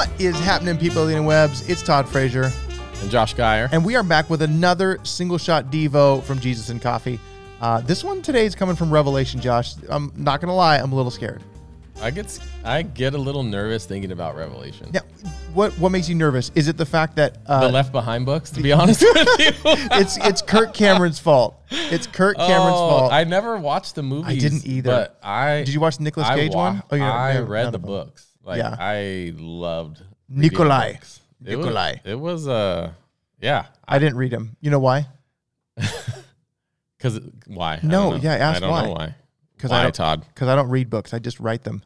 What is happening, people of the interwebs? It's Todd Frazier. And Josh Geyer. And we are back with another single shot Devo from Jesus and Coffee. This one today is coming from Revelation, Josh. I'm not going to lie, I'm a little scared. I get a little nervous thinking about Revelation. Yeah, what makes you nervous? Is it the fact that the Left Behind books, to be honest with you? It's Kirk Cameron's fault. It's Kirk Cameron's fault. I never watched the movies. I didn't either. But Did you watch the Nicolas Cage one? Oh, yeah, I read the books. Yeah. I loved Nikolai. It was yeah. I didn't read him. You know why? Because why? No, yeah, ask why. I don't know why. Why, Todd? Because I don't read books. I just write them.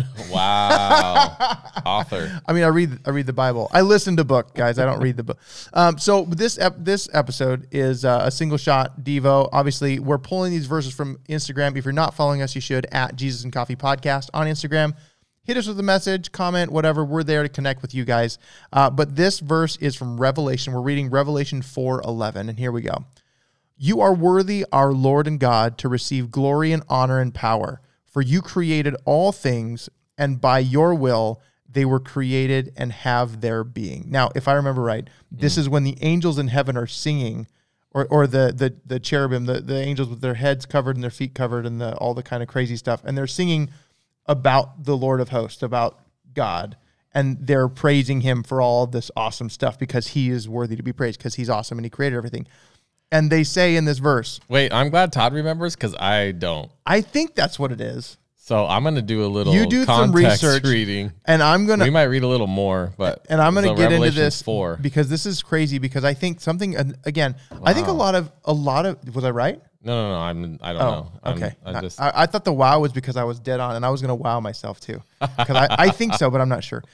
Wow. Author. I mean, I read the Bible. I listen to book, guys. I don't read the book. So this episode is a single shot Devo. Obviously, we're pulling these verses from Instagram. If you're not following us, you should, at Jesus and Coffee Podcast on Instagram. Hit us with a message, comment, whatever. We're there to connect with you guys. But this verse is from Revelation. We're reading Revelation 4:11, and here we go. You are worthy, our Lord and God, to receive glory and honor and power, for you created all things, and by your will they were created and have their being. Now, if I remember right, this is when the angels in heaven are singing, or the cherubim, the angels with their heads covered and their feet covered and all the kind of crazy stuff, and they're singing about the Lord of hosts, about God, and they're praising him for all this awesome stuff because he is worthy to be praised, because he's awesome and he created everything. And they say in this verse... Wait, I'm glad Todd remembers because I don't. I think that's what it is. So I'm going to do a little some research reading. And I'm going to... We might read a little more, but... And I'm going to get into this 4. Because this is crazy, because I think something... Again, wow. I think a lot of... Was I right? No. I don't know. Okay. I thought the wow was because I was dead on, and I was going to wow myself too. Because I think so, but I'm not sure.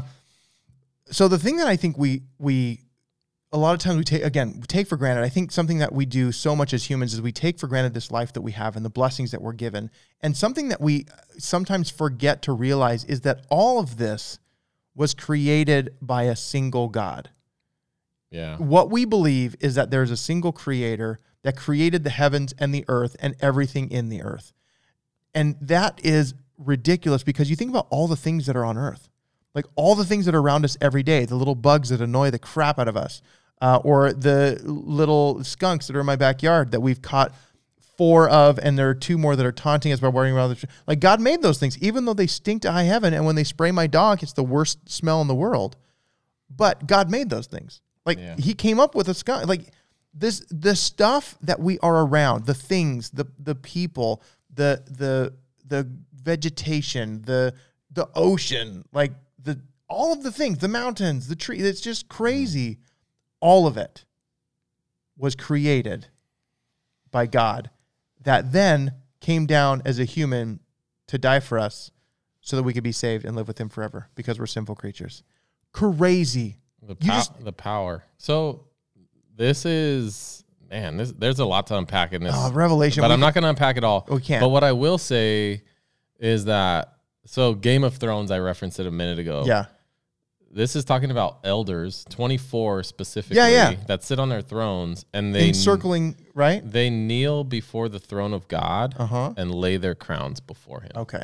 So the thing that I think we a lot of times we take for granted. I think something that we do so much as humans is we take for granted this life that we have and the blessings that we're given. And something that we sometimes forget to realize is that all of this was created by a single God. Yeah. What we believe is that there's a single creator that created the heavens and the earth and everything in the earth. And that is ridiculous, because you think about all the things that are on earth, like all the things that are around us every day, the little bugs that annoy the crap out of us, or the little skunks that are in my backyard that we've caught 4 of, and there are 2 more that are taunting us by running around the tree. Like, God made those things, even though they stink to high heaven, and when they spray my dog, it's the worst smell in the world. But God made those things. Like, he came up with a skunk. Like, the stuff that we are around, the things, the people, the vegetation, the ocean, like all of the things, the mountains, the tree, it's just crazy. All of it was created by God, that then came down as a human to die for us so that we could be saved and live with him forever, because we're sinful creatures. Crazy. The power. So this is, there's a lot to unpack in this. Revelation. But I'm not going to unpack it all. We can't. But what I will say is that, so Game of Thrones, I referenced it a minute ago. Yeah. This is talking about elders, 24 specifically, that sit on their thrones, and they encircling, right? They kneel before the throne of God and lay their crowns before him. Okay.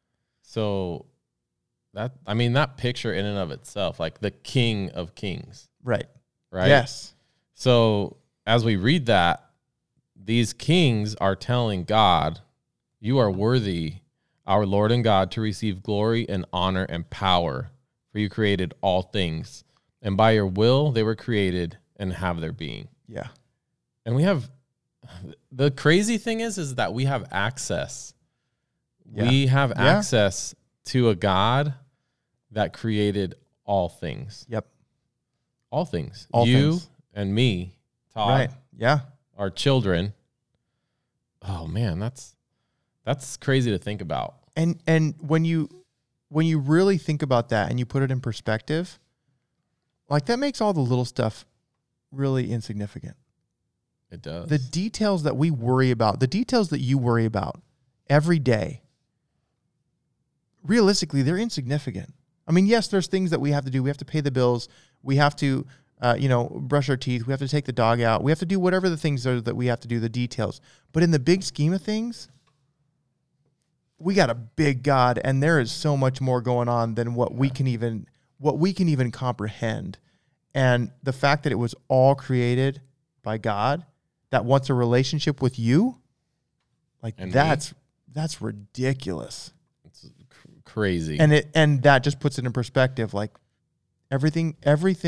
So that picture in and of itself, like the King of Kings. Right. Yes. So as we read that, these kings are telling God, you are worthy, our Lord and God, to receive glory and honor and power, for you created all things, and by your will they were created and have their being. Yeah. And we have, the crazy thing is that we have access. Yeah. We have access to a God that created all things. Yep. All things. All you things. And me, Todd. Right. Yeah. Our children. Oh man, that's crazy to think about. And when you really think about that and you put it in perspective, like, that makes all the little stuff really insignificant. It does. The details that we worry about, the details that you worry about every day, realistically, they're insignificant. I mean, yes, there's things that we have to do. We have to pay the bills. We have to, brush our teeth. We have to take the dog out. We have to do whatever the things are that we have to do, the details. But in the big scheme of things, we got a big God, and there is so much more going on than what we can even what we can even comprehend. And the fact that it was all created by God that wants a relationship with you, like And that's ridiculous. It's crazy. And that just puts it in perspective. Like everything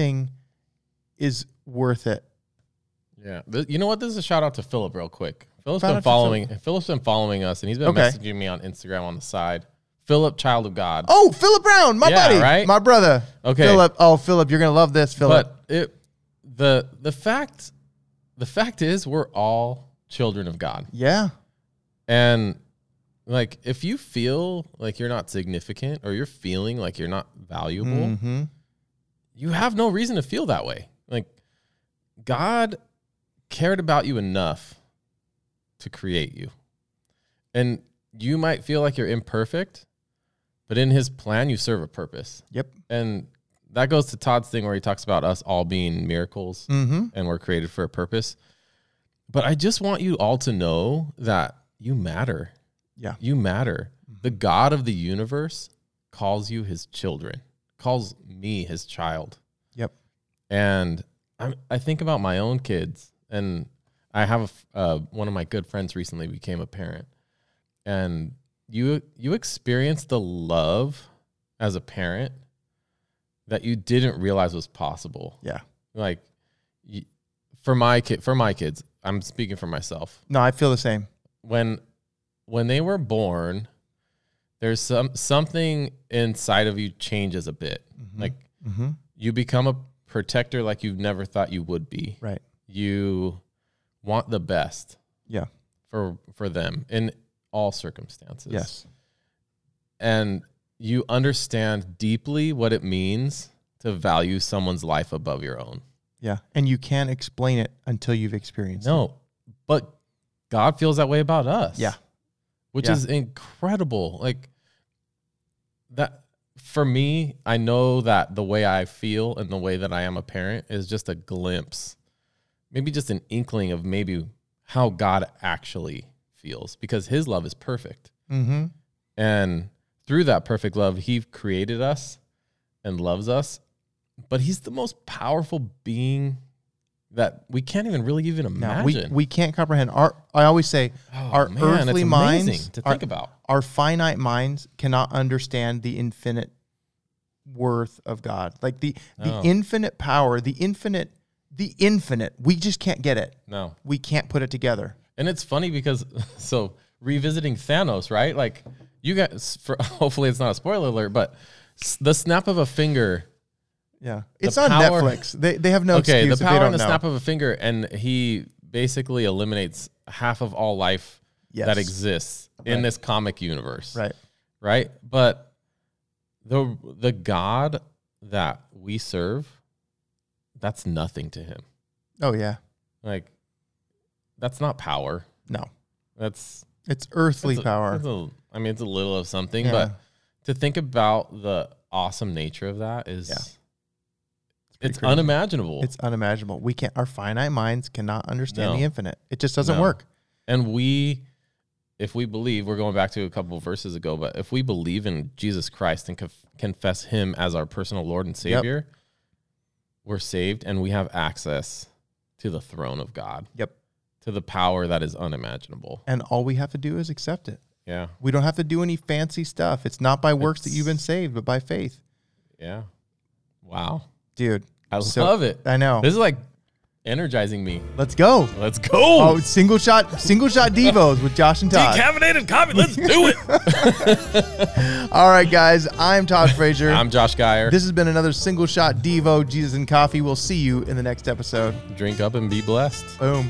is worth it. Yeah. You know what? This is a shout out to Philip real quick. Philip's Shout been following us, and he's been Okay. messaging me on Instagram on the side. Philip, child of God. Oh, Philip Brown, my Yeah, buddy, right? my brother. Okay. Philip, you're gonna love this, Philip. But the fact is we're all children of God. Yeah, And like if you feel like you're not significant or you're feeling like you're not valuable, mm-hmm. you have no reason to feel that way. Like God cared about you enough to create you. And you might feel like you're imperfect, but in his plan, you serve a purpose. Yep. And that goes to Todd's thing where he talks about us all being miracles Mm-hmm. and we're created for a purpose. But I just want you all to know that you matter. Yeah. You matter. The God of the universe calls you his children, calls me his child. Yep. And I think about my own kids, and I have one of my good friends recently became a parent, and you experience the love as a parent that you didn't realize was possible. Yeah. Like for my kids, I'm speaking for myself. No, I feel the same. When they were born, there's something inside of you changes a bit. Mm-hmm. Like Mm-hmm. you become a protector like you've never thought you would be. Right. You want the best Yeah. for them in all circumstances. Yes. And you understand deeply what it means to value someone's life above your own. Yeah. And you can't explain it until you've experienced it. No, but God feels that way about us. Yeah. Which Yeah. is incredible. Like that for me, I know that the way I feel and the way that I am a parent is just a glimpse, maybe just an inkling of maybe how God actually feels, because his love is perfect. Mm-hmm. And through that perfect love, he created us and loves us, but he's the most powerful being that we can't even really even Now, imagine. we can't comprehend. I always say our Man, earthly it's minds amazing to think about. Our finite minds cannot understand the infinite worth of God. Like the No. infinite power, the infinite, we just can't get it. No. We can't put it together. And it's funny because, so revisiting Thanos, right? Like you guys, hopefully it's not a spoiler alert, but the snap of a finger. Yeah. It's The on power- Netflix. They have no Okay, excuse the if they power don't in the know. snap of a finger, and he basically eliminates half of all life Yes. that exists in Right. this comic universe. Right. Right? But the God that we serve, that's nothing to him. Oh yeah. Like that's not power. No. That's It's earthly power. It's a little of something, Yeah. but to think about the awesome nature of that is Yeah. it's pretty crazy. unimaginable. It's unimaginable. Our finite minds cannot understand No. the infinite. It just doesn't No. work. And if we believe, we're going back to a couple of verses ago, but if we believe in Jesus Christ and confess him as our personal Lord and Savior, we're saved and we have access to the throne of God. Yep. To the power that is unimaginable. And all we have to do is accept it. Yeah. We don't have to do any fancy stuff. It's not by works that you've been saved, but by faith. Yeah. Wow. Dude. I so- love it. I know. This is like energizing me. Let's go. Let's go. Oh, single shot Devos with Josh and Todd. Decaffeinated coffee. Let's do it. All right, guys. I'm Todd Frazier. I'm Josh Geyer. This has been another Single Shot Devo, Jesus and Coffee. We'll see you in the next episode. Drink up and be blessed. Boom.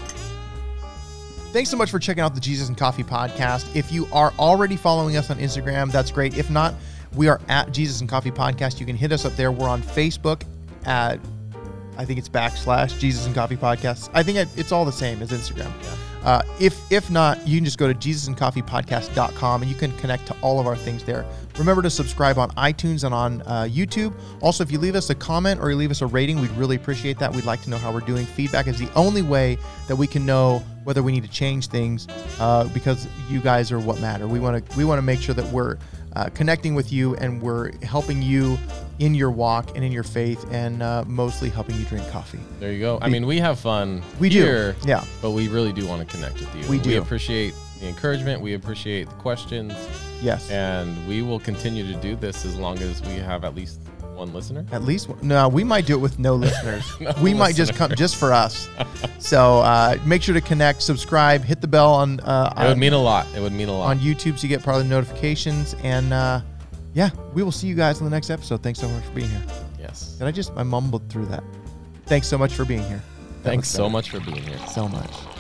Thanks so much for checking out the Jesus and Coffee podcast. If you are already following us on Instagram, that's great. If not, we are at Jesus and Coffee podcast. You can hit us up there. We're on Facebook at, I think it's / Jesus and Coffee podcast. I think it's all the same as Instagram. If not, you can just go to jesusandcoffeepodcast.com and you can connect to all of our things there. Remember to subscribe on iTunes and on YouTube. Also, if you leave us a comment or you leave us a rating, we'd really appreciate that. We'd like to know how we're doing. Feedback is the only way that we can know whether we need to change things, because you guys are what matter. We want to make sure that we're connecting with you and we're helping you in your walk and in your faith, and mostly helping you drink coffee. There you go. I mean, we have fun We here, do. Yeah. but we really do want to connect with you. We do. We appreciate the encouragement. We appreciate the questions. Yes. And we will continue to do this as long as we have at least one listener. At least no, we might do it with no listeners. No we might just come just for us. So make sure to connect, subscribe, hit the bell on. It would mean a lot. It would mean a lot. On YouTube, so you get probably notifications. And yeah, we will see you guys in the next episode. Thanks so much for being here. Yes. I mumbled through that. Thanks so much for being here. Thanks so much for being here. So much.